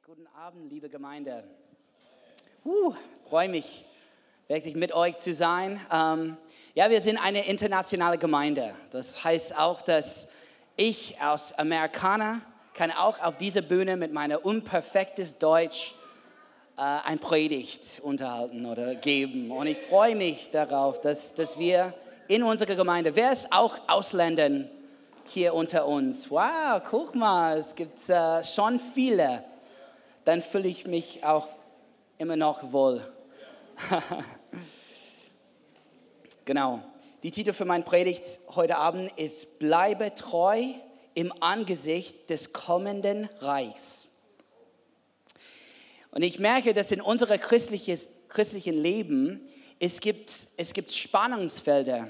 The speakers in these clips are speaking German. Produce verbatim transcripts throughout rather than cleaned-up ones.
Guten Abend, liebe Gemeinde. Uh, freue mich, wirklich mit euch zu sein. Ähm, ja, wir sind eine internationale Gemeinde. Das heißt auch, dass ich als Amerikaner kann auch auf dieser Bühne mit meinem unperfektes Deutsch äh, ein Predigt unterhalten oder geben. Und ich freue mich darauf, dass, dass wir in unserer Gemeinde, wer ist auch Ausländern hier unter uns? Wow, guck mal, es gibt äh, schon viele. Dann fühle ich mich auch immer noch wohl. Genau. Die Titel für meine Predigt heute Abend ist Bleibe treu im Angesicht des kommenden Reichs. Und ich merke, dass in unserem christlichen Leben es gibt, es gibt Spannungsfelder,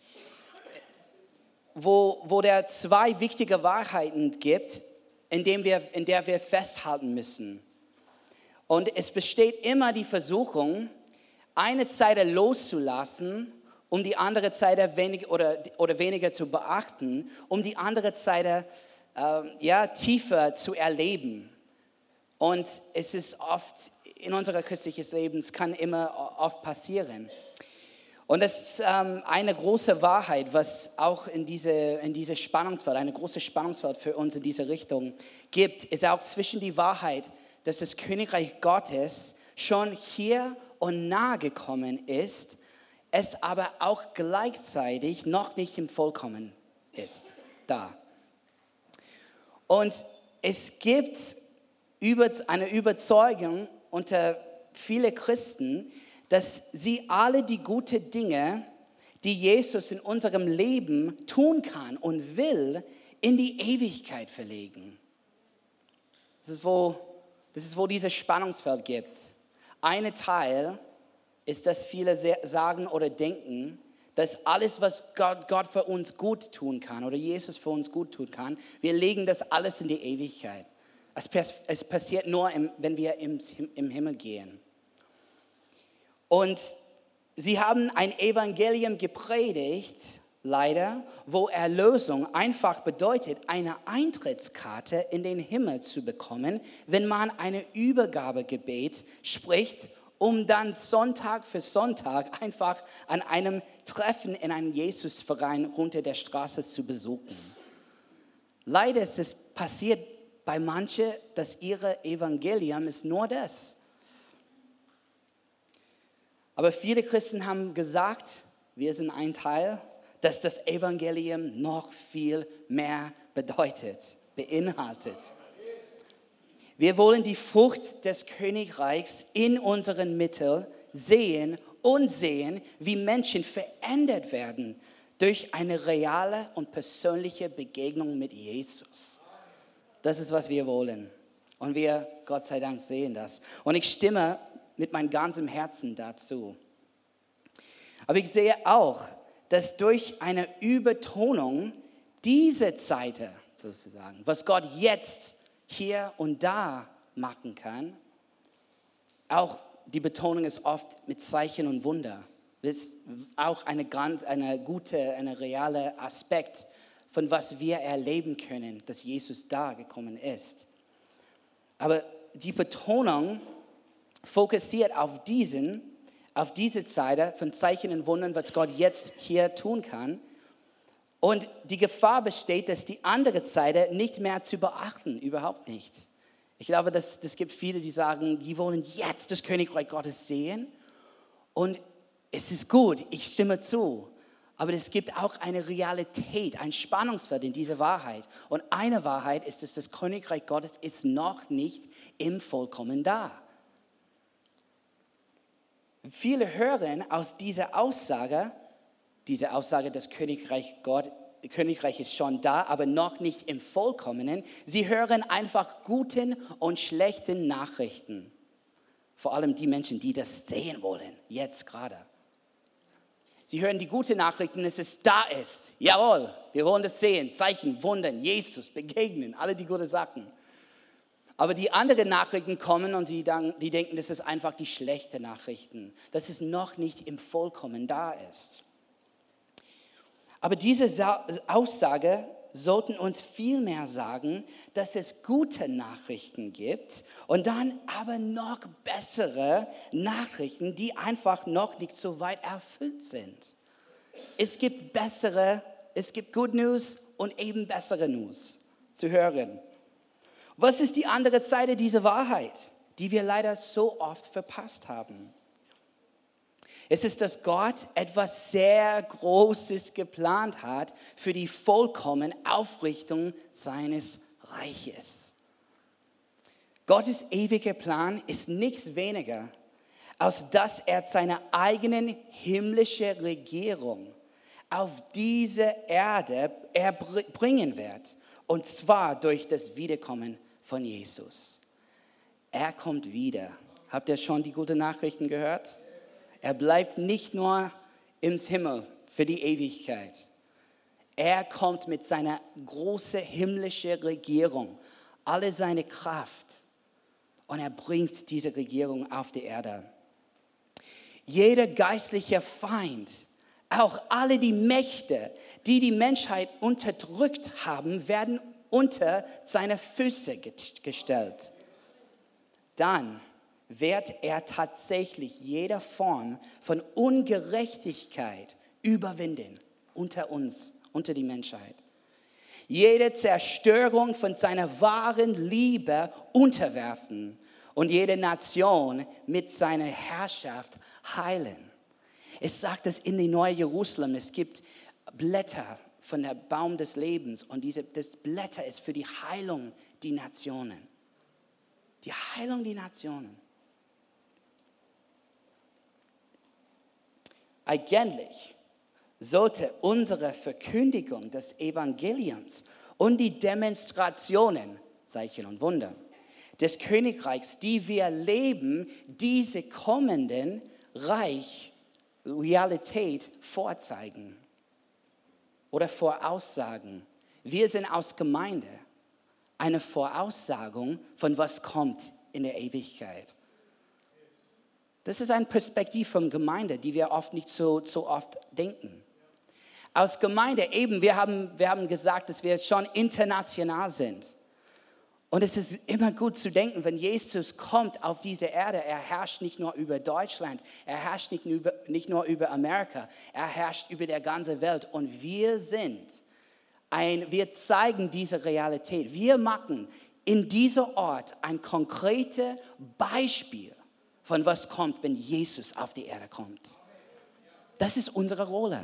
wo, wo der zwei wichtige Wahrheiten gibt, in, dem wir, in der wir festhalten müssen. Und es besteht immer die Versuchung, eine Seite loszulassen, um die andere Seite wenig, oder, oder weniger zu beachten, um die andere Seite äh, ja, tiefer zu erleben. Und es ist oft in unserem christlichen Leben, es kann immer oft passieren. Und das ist ähm, eine große Wahrheit, was auch in diese, in diese Spannungsfeld, eine große Spannungsfeld für uns in diese Richtung gibt, ist auch zwischen die Wahrheit, dass das Königreich Gottes schon hier und nahe gekommen ist, es aber auch gleichzeitig noch nicht im Vollkommen ist, da. Und es gibt eine Überzeugung unter vielen Christen, dass sie alle die guten Dinge, die Jesus in unserem Leben tun kann und will, in die Ewigkeit verlegen. Das ist, wo, das ist, wo dieses Spannungsfeld gibt. Ein Teil ist, dass viele sagen oder denken, dass alles, was Gott, Gott für uns gut tun kann oder Jesus für uns gut tun kann, wir legen das alles in die Ewigkeit. Es, es passiert nur, im, wenn wir im, im Himmel gehen. Und sie haben ein Evangelium gepredigt, leider, wo Erlösung einfach bedeutet, eine Eintrittskarte in den Himmel zu bekommen, wenn man eine Übergabegebet spricht, um dann Sonntag für Sonntag einfach an einem Treffen in einem Jesusverein runter der Straße zu besuchen. Leider ist es passiert bei manchen, dass ihr Evangelium ist nur das. Aber viele Christen haben gesagt, wir sind ein Teil, dass das Evangelium noch viel mehr bedeutet, beinhaltet. Wir wollen die Frucht des Königreichs in unseren Mitteln sehen und sehen, wie Menschen verändert werden durch eine reale und persönliche Begegnung mit Jesus. Das ist, was wir wollen. Und wir, Gott sei Dank, sehen das. Und ich stimme mit meinem ganzen Herzen dazu. Aber ich sehe auch, dass durch eine Übertonung diese Zeit, sozusagen, was Gott jetzt hier und da machen kann, auch die Betonung ist oft mit Zeichen und Wunder. Das ist auch eine, ganz, eine gute, eine reale Aspekt von was wir erleben können, dass Jesus da gekommen ist. Aber die Betonung fokussiert auf diesen, auf diese Seite von Zeichen und Wundern, was Gott jetzt hier tun kann. Und die Gefahr besteht, dass die andere Seite nicht mehr zu beachten, überhaupt nicht. Ich glaube, dass es gibt viele, die sagen, die wollen jetzt das Königreich Gottes sehen. Und es ist gut, ich stimme zu. Aber es gibt auch eine Realität, ein Spannungsfeld in dieser Wahrheit. Und eine Wahrheit ist, dass das Königreich Gottes ist noch nicht im Vollkommen da. Viele hören aus dieser Aussage, diese Aussage, das Königreich Gott, Königreich ist schon da, aber noch nicht im Vollkommenen. Sie hören einfach guten und schlechten Nachrichten. Vor allem die Menschen, die das sehen wollen, jetzt gerade. Sie hören die guten Nachrichten, dass es da ist. Jawohl, wir wollen das sehen. Zeichen, Wundern, Jesus, begegnen, alle die guten Sachen. Aber die anderen Nachrichten kommen und sie dann, die denken, das ist einfach die schlechten Nachrichten. Dass es noch nicht im Vollkommen da ist. Aber diese Aussage sollten uns vielmehr sagen, dass es gute Nachrichten gibt und dann aber noch bessere Nachrichten, die einfach noch nicht so weit erfüllt sind. Es gibt bessere, es gibt Good News und eben bessere News zu hören. Was ist die andere Seite dieser Wahrheit, die wir leider so oft verpasst haben? Es ist, dass Gott etwas sehr Großes geplant hat für die vollkommene Aufrichtung seines Reiches. Gottes ewiger Plan ist nichts weniger, als dass er seine eigene himmlische Regierung auf diese Erde erbringen wird, und zwar durch das Wiederkommen von Jesus. Er kommt wieder. Habt ihr schon die guten Nachrichten gehört? Er bleibt nicht nur im Himmel für die Ewigkeit. Er kommt mit seiner großen himmlischen Regierung, alle seine Kraft, und er bringt diese Regierung auf die Erde. Jeder geistliche Feind, auch alle die Mächte, die die Menschheit unterdrückt haben, werden unter seine Füße gestellt. Dann wird er tatsächlich jede Form von Ungerechtigkeit überwinden unter uns, unter die Menschheit. Jede Zerstörung von seiner wahren Liebe unterwerfen und jede Nation mit seiner Herrschaft heilen. Es sagt es in die Neue Jerusalem, es gibt Blätter von der Baum des Lebens und diese, das Blätter ist für die Heilung der Nationen. Die Heilung der Nationen. Eigentlich sollte unsere Verkündigung des Evangeliums und die Demonstrationen, Zeichen und Wunder, des Königreichs, die wir leben, diese kommenden Reich Realität vorzeigen oder voraussagen. Wir sind aus Gemeinde eine Voraussagung von was kommt in der Ewigkeit. Das ist eine Perspektive von Gemeinde, die wir oft nicht so, so oft denken. Aus Gemeinde eben, wir haben, wir haben gesagt, dass wir schon international sind. Und es ist immer gut zu denken, wenn Jesus kommt auf diese Erde, er herrscht nicht nur über Deutschland, er herrscht nicht nur über, nicht nur über Amerika, er herrscht über die ganze Welt. Und wir sind ein, wir zeigen diese Realität. Wir machen in diesem Ort ein konkretes Beispiel von was kommt, wenn Jesus auf die Erde kommt. Das ist unsere Rolle.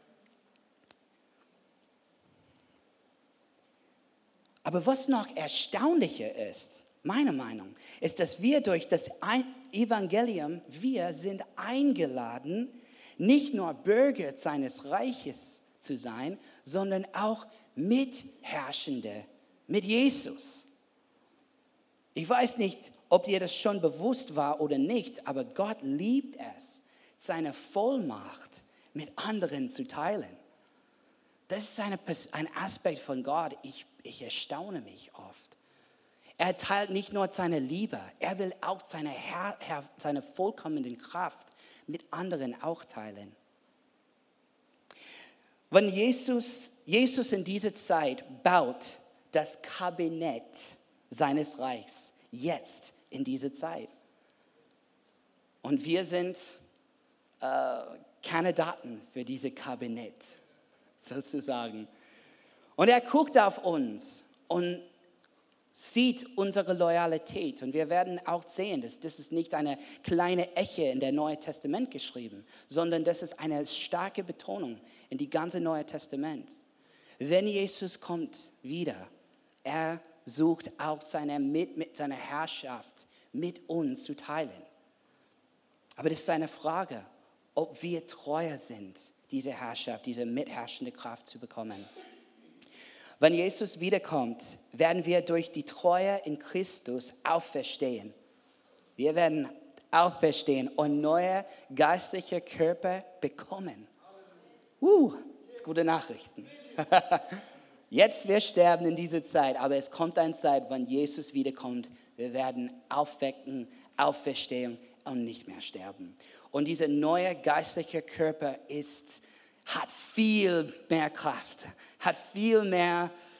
Aber was noch erstaunlicher ist, meiner Meinung, ist, dass wir durch das Evangelium, wir sind eingeladen, nicht nur Bürger seines Reiches zu sein, sondern auch Mitherrschende mit Jesus. Ich weiß nicht, ob dir das schon bewusst war oder nicht, aber Gott liebt es, seine Vollmacht mit anderen zu teilen. Das ist eine, ein Aspekt von Gott, ich, ich erstaune mich oft. Er teilt nicht nur seine Liebe, er will auch seine, Herr, Herr, seine vollkommene Kraft mit anderen auch teilen. Wenn Jesus, Jesus in dieser Zeit baut das Kabinett seines Reichs, jetzt in dieser Zeit. Und wir sind äh, Kandidaten für dieses Kabinett, sozusagen. Und er guckt auf uns und sieht unsere Loyalität. Und wir werden auch sehen, dass das ist nicht eine kleine Eche in der Neuen Testament geschrieben, sondern das ist eine starke Betonung in die ganze Neue Testament. Wenn Jesus kommt wieder, er sucht auch seine, mit, mit seiner Herrschaft mit uns zu teilen. Aber das ist eine Frage, ob wir treuer sind, diese Herrschaft, diese mitherrschende Kraft zu bekommen. Wenn Jesus wiederkommt, werden wir durch die Treue in Christus auferstehen. Wir werden auferstehen und neue geistliche Körper bekommen. Uh, das sind gute Nachrichten. Jetzt wir sterben in dieser Zeit, aber es kommt eine Zeit, wenn Jesus wiederkommt, wir werden aufwecken, auferstehen und nicht mehr sterben. Und dieser neue geistliche Körper ist, hat viel mehr Kraft, hat viel mehr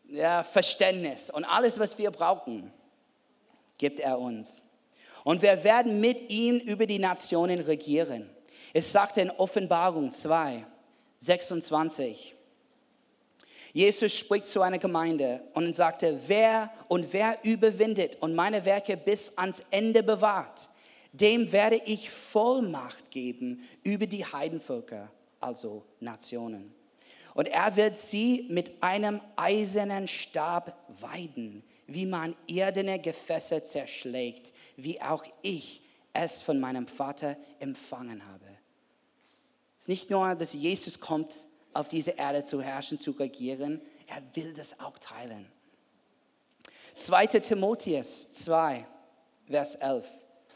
ja, Verständnis und alles, was wir brauchen, gibt er uns. Und wir werden mit ihm über die Nationen regieren. Es sagt in Offenbarung zwei, sechsundzwanzig. Jesus spricht zu einer Gemeinde und sagte, wer und wer überwindet und meine Werke bis ans Ende bewahrt, dem werde ich Vollmacht geben über die Heidenvölker, also Nationen. Und er wird sie mit einem eisernen Stab weiden, wie man irdene Gefäße zerschlägt, wie auch ich es von meinem Vater empfangen habe. Es ist nicht nur, dass Jesus kommt, auf diese Erde zu herrschen, zu regieren, er will das auch teilen. zweiter Timotheus zwei, Vers elf.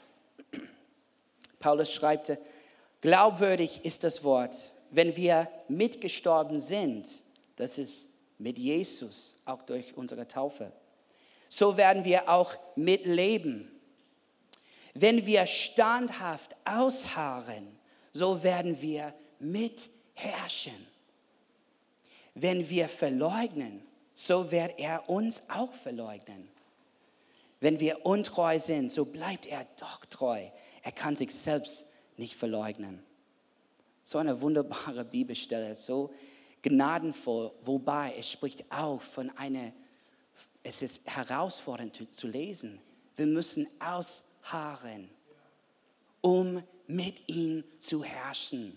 Paulus schreibt, glaubwürdig ist das Wort, wenn wir mitgestorben sind, das ist mit Jesus, auch durch unsere Taufe, so werden wir auch mitleben. Wenn wir standhaft ausharren, so werden wir mitherrschen. Wenn wir verleugnen, so wird er uns auch verleugnen. Wenn wir untreu sind, so bleibt er doch treu. Er kann sich selbst nicht verleugnen. So eine wunderbare Bibelstelle, so gnadenvoll, wobei es spricht auch von einer, es ist herausfordernd zu, zu lesen. Wir müssen ausharren, um mit ihm zu herrschen.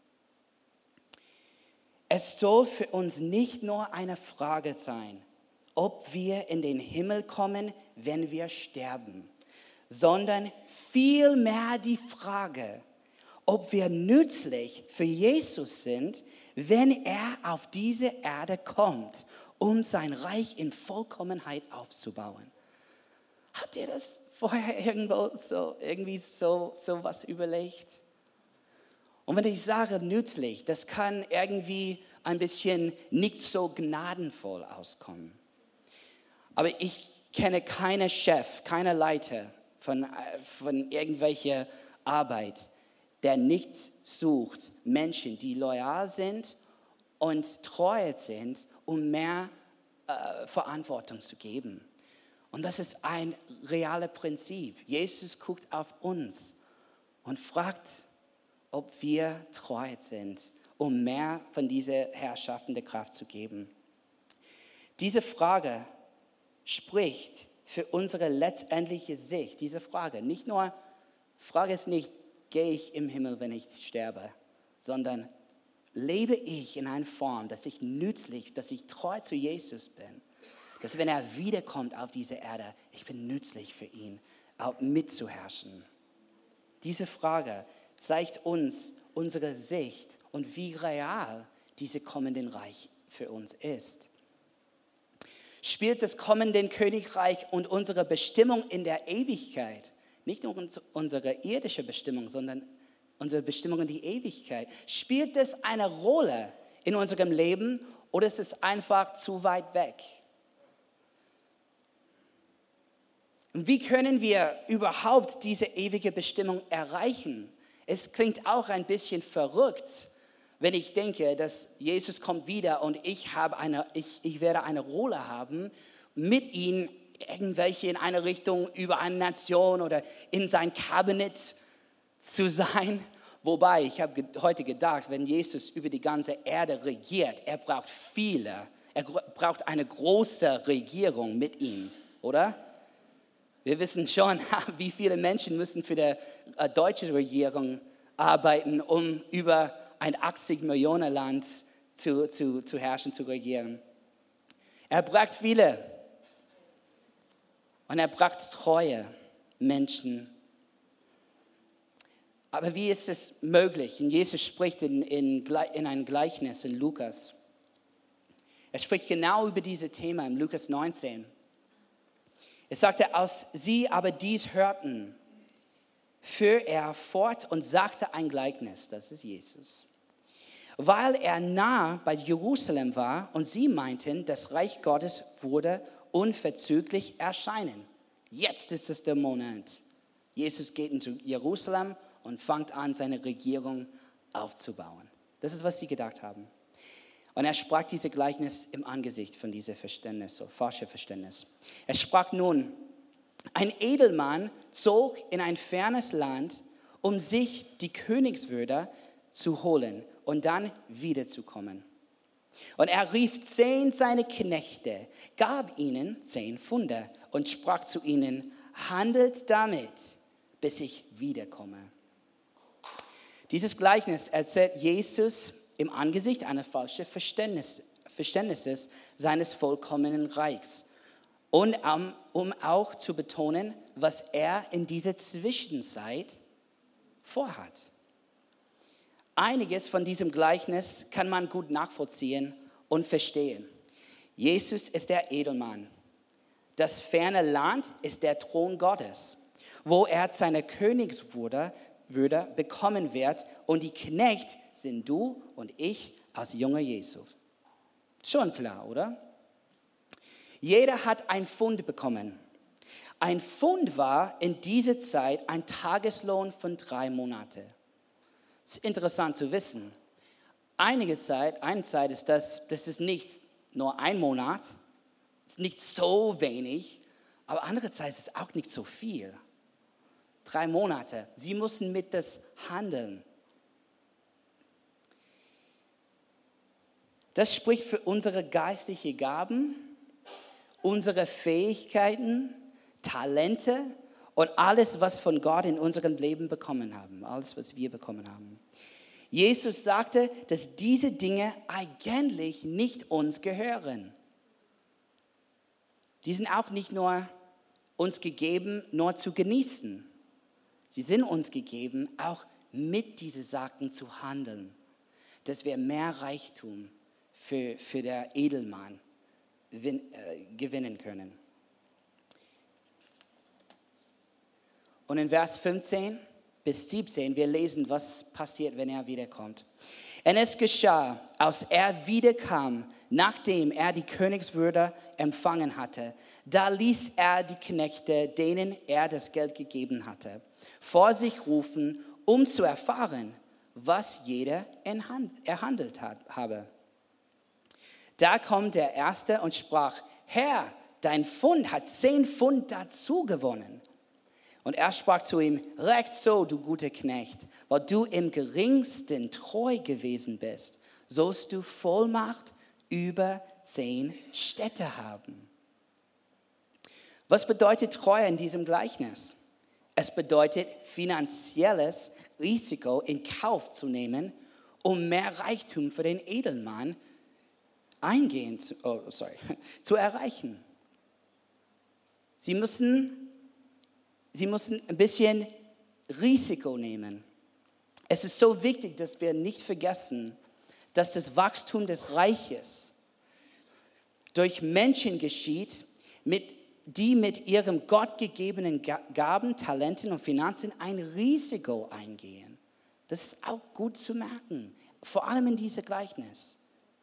Es soll für uns nicht nur eine Frage sein, ob wir in den Himmel kommen, wenn wir sterben, sondern vielmehr die Frage, ob wir nützlich für Jesus sind, wenn er auf diese Erde kommt, um sein Reich in Vollkommenheit aufzubauen. Habt ihr das vorher irgendwo so, irgendwie so, so was überlegt? Und wenn ich sage nützlich, das kann irgendwie ein bisschen nicht so gnadenvoll auskommen. Aber ich kenne keinen Chef, keinen Leiter von, von irgendwelcher Arbeit, der nicht sucht Menschen, die loyal sind und treu sind, um mehr äh, Verantwortung zu geben. Und das ist ein reales Prinzip. Jesus guckt auf uns und fragt, ob wir treu sind, um mehr von dieser herrschaftenden Kraft zu geben. Diese Frage spricht für unsere letztendliche Sicht. Diese Frage, nicht nur, die Frage ist nicht, gehe ich im Himmel, wenn ich sterbe, sondern lebe ich in einer Form, dass ich nützlich, dass ich treu zu Jesus bin, dass wenn er wiederkommt auf diese Erde, ich bin nützlich für ihn, auch mitzuherrschen. Diese Frage zeigt uns unsere Sicht und wie real dieses kommende Reich für uns ist. Spielt das kommende Königreich und unsere Bestimmung in der Ewigkeit, nicht nur unsere irdische Bestimmung, sondern unsere Bestimmung in die Ewigkeit, spielt das eine Rolle in unserem Leben oder ist es einfach zu weit weg? Und wie können wir überhaupt diese ewige Bestimmung erreichen? Es klingt auch ein bisschen verrückt, wenn ich denke, dass Jesus kommt wieder und ich, habe eine, ich, ich werde eine Rolle haben, mit ihm irgendwelche in eine Richtung über eine Nation oder in sein Kabinett zu sein. Wobei, ich habe heute gedacht, wenn Jesus über die ganze Erde regiert, er braucht viele, er braucht eine große Regierung mit ihm, oder? Wir wissen schon, wie viele Menschen müssen für die äh, deutsche Regierung arbeiten, um über ein achtzig Millionen Land zu, zu, zu herrschen, zu regieren. Er braucht viele. Und er braucht treue Menschen. Aber wie ist es möglich? Und Jesus spricht in, in, in einem Gleichnis in Lukas. Er spricht genau über dieses Thema in Lukas neunzehn. Es sagte, als sie aber dies hörten, fuhr er fort und sagte ein Gleichnis, das ist Jesus. Weil er nah bei Jerusalem war und sie meinten, das Reich Gottes würde unverzüglich erscheinen. Jetzt ist es der Moment. Jesus geht into Jerusalem und fängt an, seine Regierung aufzubauen. Das ist, was sie gedacht haben. Und er sprach diese Gleichnis im Angesicht von diesem Verständnis, so falsche Verständnis. Er sprach nun, ein Edelmann zog in ein fernes Land, um sich die Königswürde zu holen und dann wiederzukommen. Und er rief zehn seiner Knechte, gab ihnen zehn Pfunde und sprach zu ihnen, handelt damit, bis ich wiederkomme. Dieses Gleichnis erzählt Jesus im Angesicht eines falschen Verständnis, Verständnisses seines vollkommenen Reichs. Und um, um auch zu betonen, was er in dieser Zwischenzeit vorhat. Einiges von diesem Gleichnis kann man gut nachvollziehen und verstehen. Jesus ist der Edelmann. Das ferne Land ist der Thron Gottes, wo er seine Königswürde Würde bekommen wird. Und die Knechte sind du und ich als Jünger Jesu. Schon klar, oder? Jeder hat ein Pfund bekommen. Ein Pfund war in dieser Zeit ein Tageslohn von drei Monaten. Das ist interessant zu wissen. Einige Zeit, eine Zeit ist das, das ist nicht nur ein Monat, ist nicht so wenig, aber andere Zeit ist es auch nicht so viel. Drei Monate. Sie müssen mit das handeln. Das spricht für unsere geistlichen Gaben, unsere Fähigkeiten, Talente und alles, was von Gott in unserem Leben bekommen haben. Alles, was wir bekommen haben. Jesus sagte, dass diese Dinge eigentlich nicht uns gehören. Die sind auch nicht nur uns gegeben, nur zu genießen. Sie sind uns gegeben, auch mit diesen Sachen zu handeln, dass wir mehr Reichtum für, für der Edelmann win, äh, gewinnen können. Und in Vers fünfzehn bis siebzehn, wir lesen, was passiert, wenn er wiederkommt. Und es geschah, als er wiederkam, nachdem er die Königswürde empfangen hatte, da ließ er die Knechte, denen er das Geld gegeben hatte, vor sich rufen, um zu erfahren, was jeder erhandelt habe. Da kommt der Erste und sprach, Herr, dein Pfund hat zehn Pfund dazu gewonnen. Und er sprach zu ihm, recht so, du guter Knecht, weil du im geringsten treu gewesen bist, sollst du Vollmacht über zehn Städte haben. Was bedeutet Treue in diesem Gleichnis? Es bedeutet, finanzielles Risiko in Kauf zu nehmen, um mehr Reichtum für den Edelmann eingehen zu, oh, sorry, zu erreichen. Sie müssen Sie müssen ein bisschen Risiko nehmen. Es ist so wichtig, dass wir nicht vergessen, dass das Wachstum des Reiches durch Menschen geschieht, mit, die mit ihren gottgegebenen Gaben, Talenten und Finanzen ein Risiko eingehen. Das ist auch gut zu merken, vor allem in diesem Gleichnis.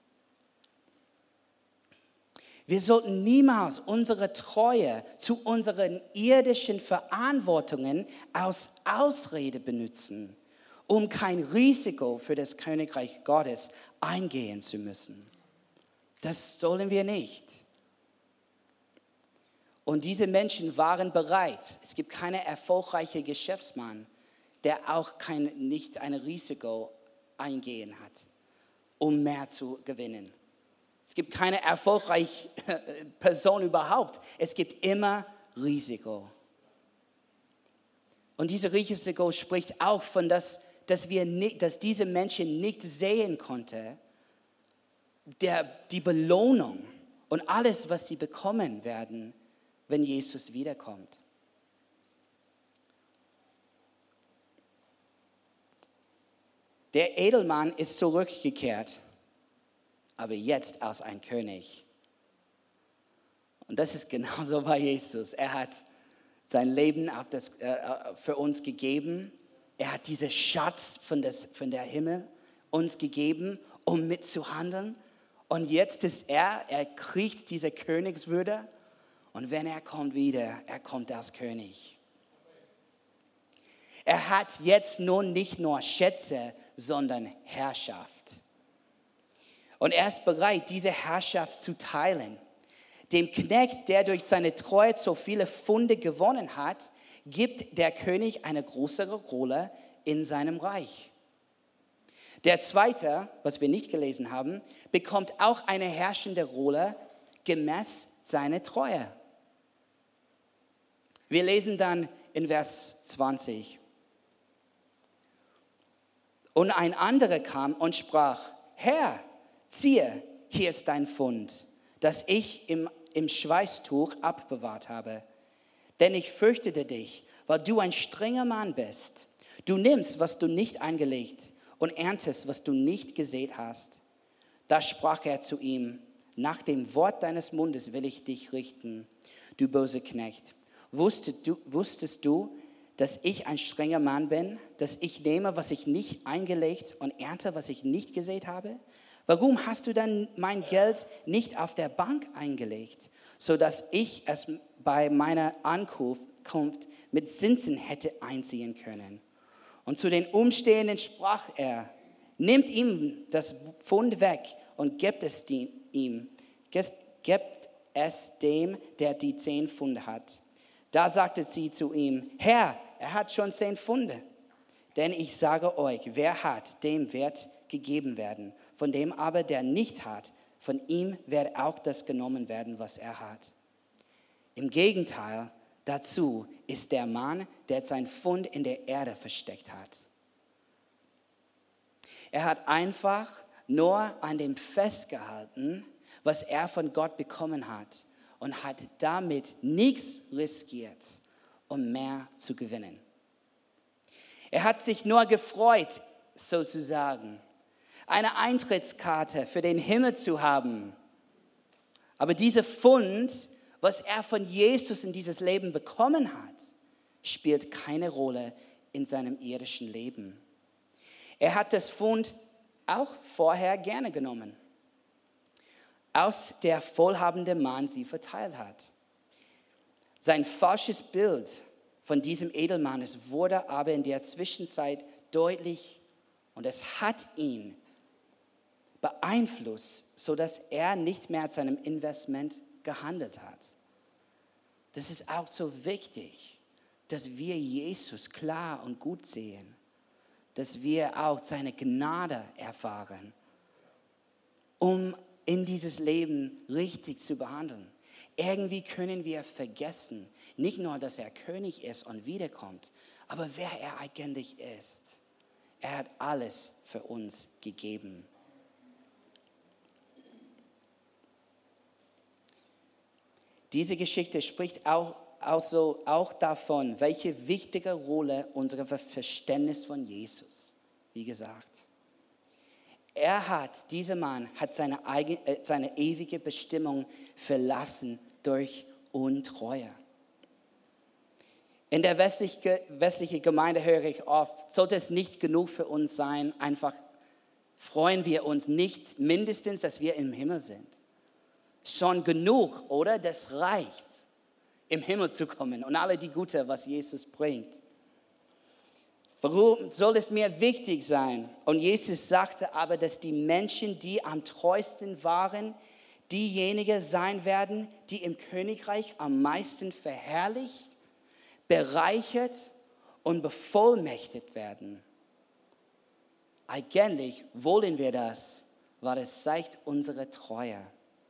Wir sollten niemals unsere Treue zu unseren irdischen Verantwortungen als Ausrede benutzen, um kein Risiko für das Königreich Gottes eingehen zu müssen. Das sollen wir nicht. Und diese Menschen waren bereit. Es gibt keinen erfolgreichen Geschäftsmann, der auch kein, nicht ein Risiko eingehen hat, um mehr zu gewinnen. Es gibt keine erfolgreiche Person überhaupt. Es gibt immer Risiko. Und dieses Risiko spricht auch von, dass, dass, wir nicht, dass diese Menschen nicht sehen konnten, der, die Belohnung und alles, was sie bekommen werden, wenn Jesus wiederkommt. Der Edelmann ist zurückgekehrt, aber jetzt als ein König. Und das ist genauso bei Jesus. Er hat sein Leben auf das, äh, für uns gegeben. Er hat diesen Schatz von, das, von der Himmel uns gegeben, um mitzuhandeln. Und jetzt ist er, er kriegt diese Königswürde. Und wenn er kommt wieder, er kommt als König. Er hat jetzt nun nicht nur Schätze, sondern Herrschaft. Und er ist bereit, diese Herrschaft zu teilen. Dem Knecht, der durch seine Treue so viele Pfunde gewonnen hat, gibt der König eine größere Rolle in seinem Reich. Der Zweite, was wir nicht gelesen haben, bekommt auch eine herrschende Rolle gemäß seiner Treue. Wir lesen dann in Vers zwanzig. Und ein anderer kam und sprach, Herr, siehe, hier ist dein Pfund, das ich im, im Schweißtuch abbewahrt habe. Denn ich fürchtete dich, weil du ein strenger Mann bist. Du nimmst, was du nicht eingelegt, und erntest, was du nicht gesät hast. Da sprach er zu ihm, nach dem Wort deines Mundes will ich dich richten, du böser Knecht. Wusstest du, wusstest du, dass ich ein strenger Mann bin, dass ich nehme, was ich nicht eingelegt und ernte, was ich nicht gesät habe? Warum hast du dann mein Geld nicht auf der Bank eingelegt, sodass ich es bei meiner Ankunft mit Zinsen hätte einziehen können? Und zu den Umstehenden sprach er, nimmt ihm das Pfund weg und gebt es ihm, gebt es dem, der die zehn Pfunde hat. Da sagte sie zu ihm, Herr, er hat schon zehn Pfunde. Denn ich sage euch, wer hat, dem wird gegeben werden. Von dem aber, der nicht hat, von ihm wird auch das genommen werden, was er hat. Im Gegenteil dazu ist der Mann, der sein Pfund in der Erde versteckt hat. Er hat einfach nur an dem festgehalten, was er von Gott bekommen hat und hat damit nichts riskiert, um mehr zu gewinnen. Er hat sich nur gefreut, sozusagen, eine Eintrittskarte für den Himmel zu haben. Aber dieser Pfund, was er von Jesus in dieses Leben bekommen hat, spielt keine Rolle in seinem irdischen Leben. Er hat das Pfund auch vorher gerne genommen, aus der wohlhabende Mann sie verteilt hat. Sein falsches Bild von diesem Edelmann wurde aber in der Zwischenzeit deutlich und es hat ihn beeinflusst, sodass er nicht mehr zu seinem Investment gehandelt hat. Das ist auch so wichtig, dass wir Jesus klar und gut sehen, dass wir auch seine Gnade erfahren, um in dieses Leben richtig zu behandeln. Irgendwie können wir vergessen, nicht nur, dass er König ist und wiederkommt, aber wer er eigentlich ist. Er hat alles für uns gegeben. Diese Geschichte spricht auch, also auch davon, welche wichtige Rolle unser Verständnis von Jesus, wie gesagt. Er hat, dieser Mann hat seine, eigene, äh, seine ewige Bestimmung verlassen durch Untreue. In der westlichen westliche Gemeinde höre ich oft, sollte es nicht genug für uns sein, einfach freuen wir uns nicht mindestens, dass wir im Himmel sind. Schon genug, oder? Das reicht, im Himmel zu kommen und alle die Gute, was Jesus bringt. Warum soll es mir wichtig sein? Und Jesus sagte aber, dass die Menschen, die am treuesten waren, diejenigen sein werden, die im Königreich am meisten verherrlicht, bereichert und bevollmächtigt werden. Eigentlich wollen wir das, weil es zeigt unsere Treue.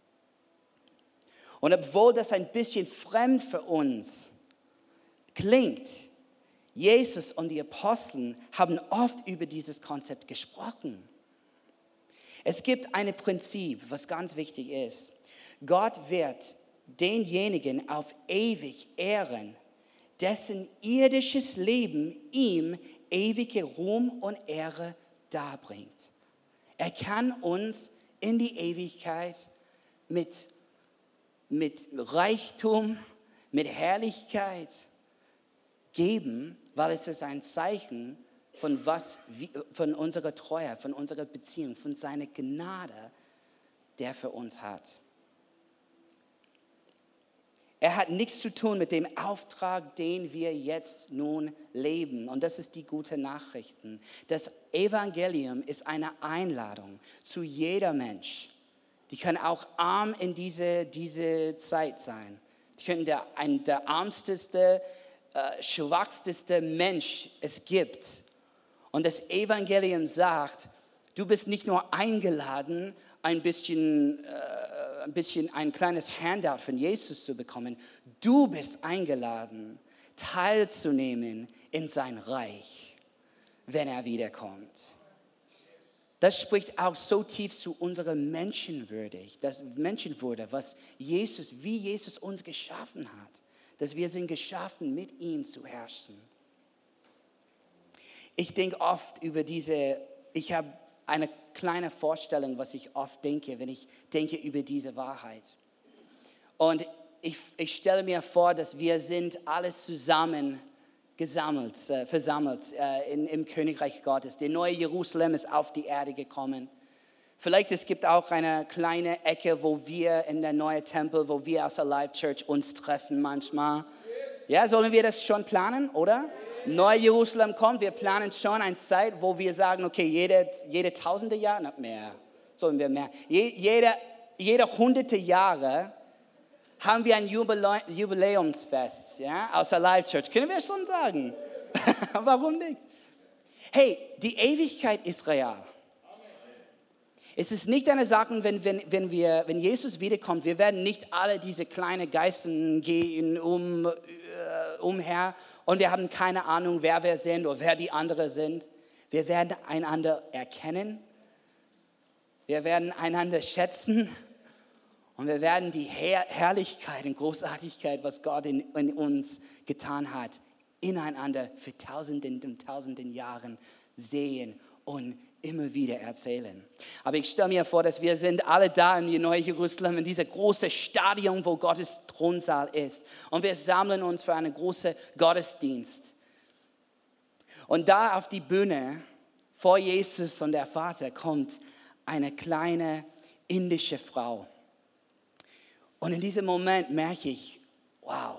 Und obwohl das ein bisschen fremd für uns klingt, Jesus und die Apostel haben oft über dieses Konzept gesprochen. Es gibt ein Prinzip, was ganz wichtig ist. Gott wird denjenigen auf ewig ehren, dessen irdisches Leben ihm ewige Ruhm und Ehre darbringt. Er kann uns in die Ewigkeit mit mit Reichtum, mit Herrlichkeit geben, weil es ist ein Zeichen von, was, von unserer Treue, von unserer Beziehung, von seiner Gnade, der für uns hat. Er hat nichts zu tun mit dem Auftrag, den wir jetzt nun leben. Und das ist die gute Nachrichten. Das Evangelium ist eine Einladung zu jeder Mensch. Die können auch arm in diese, diese Zeit sein. Die können der, ein, der ärmsteste, äh, schwachsteste Mensch es gibt. Und das Evangelium sagt, du bist nicht nur eingeladen, ein bisschen, äh, ein bisschen ein kleines Handout von Jesus zu bekommen. Du bist eingeladen, teilzunehmen in sein Reich, wenn er wiederkommt. Das spricht auch so tief zu unserer Menschenwürde, das Menschenwürde, was Jesus, wie Jesus uns geschaffen hat, dass wir sind geschaffen, mit ihm zu herrschen. Ich denke oft über diese, ich habe eine kleine Vorstellung, was ich oft denke, wenn ich denke über diese Wahrheit. Und ich, ich stelle mir vor, dass wir sind alle zusammen gesammelt, äh, versammelt äh, in, im Königreich Gottes. Der neue Jerusalem ist auf die Erde gekommen. Vielleicht es gibt auch eine kleine Ecke, wo wir in der neuen Tempel, wo wir aus der Life Church uns treffen manchmal. Ja, sollen wir das schon planen, oder? Neue Jerusalem kommt, wir planen schon eine Zeit, wo wir sagen, okay, jede, jede tausende Jahre, nicht mehr, sollen wir mehr, Je, jede, jede hunderte Jahre haben wir ein Jubilä- Jubiläumsfest, ja, aus der Life Church. Können wir schon sagen? Warum nicht? Hey, die Ewigkeit ist real. Es ist nicht eine Sache, wenn, wenn, wenn, wir, wenn Jesus wiederkommt, wir werden nicht alle diese kleinen Geisten gehen um, äh, umher und wir haben keine Ahnung, wer wir sind oder wer die anderen sind. Wir werden einander erkennen. Wir werden einander schätzen. Und wir werden die Herr- Herrlichkeit und Großartigkeit, was Gott in, in uns getan hat, ineinander für tausenden und tausenden Jahren sehen und immer wieder erzählen. Aber ich stelle mir vor, dass wir sind alle da in Neu Jerusalem, in diesem großen Stadion, wo Gottes Thronsaal ist. Und wir sammeln uns für einen großen Gottesdienst. Und da auf die Bühne, vor Jesus und der Vater, kommt eine kleine indische Frau. Und in diesem Moment merke ich, wow,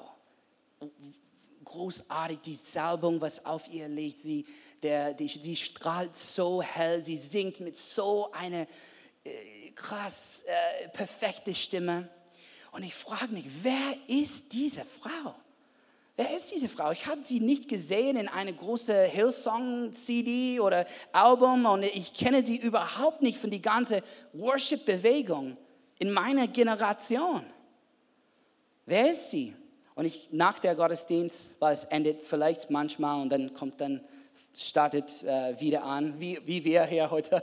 großartig die Salbung, was auf ihr liegt. Sie, der, die, sie strahlt so hell, sie singt mit so einer äh, krass äh, perfekte Stimme. Und ich frage mich, wer ist diese Frau? Wer ist diese Frau? Ich habe sie nicht gesehen in einer großen Hillsong-C D oder Album und ich kenne sie überhaupt nicht von der ganzen Worship-Bewegung in meiner Generation. Wer ist sie? Und ich, nach der Gottesdienst, weil es endet vielleicht manchmal und dann kommt dann, startet äh, wieder an, wie, wie wir hier heute.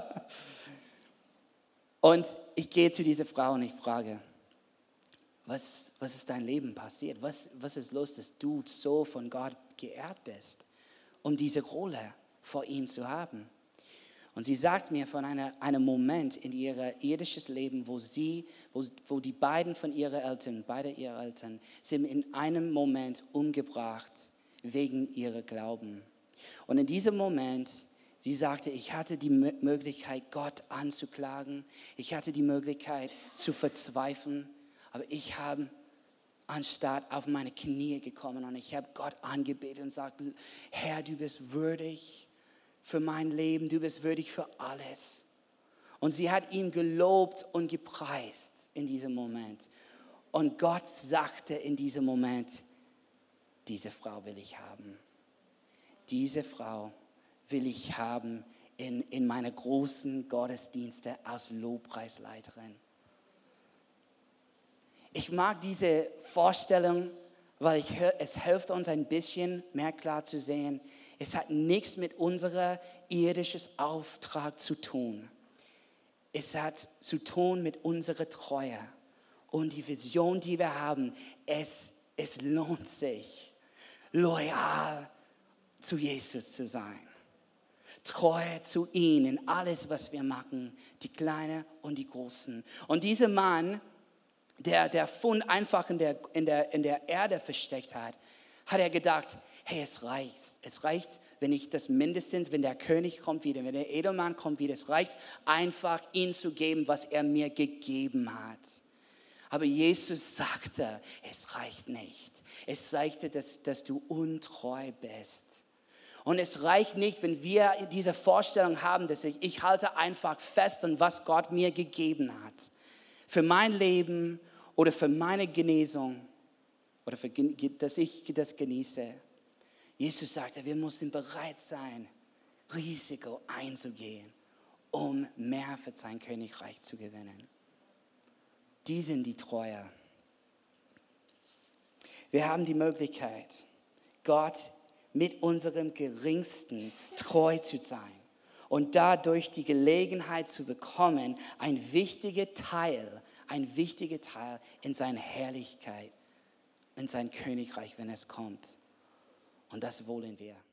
Und ich gehe zu dieser Frau und ich frage, was, was ist dein Leben passiert? Was, was ist los, dass du so von Gott geehrt bist, um diese Rolle vor ihm zu haben? Und sie sagt mir von einer, einem Moment in ihr irdisches Leben, wo sie, wo, wo die beiden von ihren Eltern, beide ihrer Eltern, sind in einem Moment umgebracht wegen ihrer Glauben. Und in diesem Moment, sie sagte, ich hatte die Möglichkeit, Gott anzuklagen. Ich hatte die Möglichkeit zu verzweifeln. Aber ich habe anstatt auf meine Knie gekommen und ich habe Gott angebetet und gesagt, Herr, du bist würdig für mein Leben, du bist würdig für alles. Und sie hat ihn gelobt und gepreist in diesem Moment. Und Gott sagte in diesem Moment, diese Frau will ich haben. Diese Frau will ich haben in, in meine großen Gottesdienste als Lobpreisleiterin. Ich mag diese Vorstellung, weil ich, es hilft uns ein bisschen mehr klar zu sehen, es hat nichts mit unserem irdischen Auftrag zu tun. Es hat zu tun mit unserer Treue und die Vision, die wir haben. Es, es lohnt sich, loyal zu Jesus zu sein. Treu zu ihm in alles, was wir machen, die Kleinen und die Großen. Und dieser Mann, der der Fund einfach in der, in der, in der Erde versteckt hat, hat er gedacht, hey, es reicht. Es reicht, wenn ich das mindestens, wenn der König kommt wieder, wenn der Edelmann kommt wieder, es reicht einfach, ihm zu geben, was er mir gegeben hat. Aber Jesus sagte, es reicht nicht. Es zeigte, dass, dass du untreu bist. Und es reicht nicht, wenn wir diese Vorstellung haben, dass ich, ich halte einfach fest an was Gott mir gegeben hat. Für mein Leben oder für meine Genesung oder für, dass ich das genieße. Jesus sagte, wir müssen bereit sein, Risiko einzugehen, um mehr für sein Königreich zu gewinnen. Die sind die Treue. Wir haben die Möglichkeit, Gott mit unserem Geringsten treu zu sein und dadurch die Gelegenheit zu bekommen, ein wichtiger Teil, ein wichtiger Teil in seine Herrlichkeit, in sein Königreich, wenn es kommt. Und das wollen wir.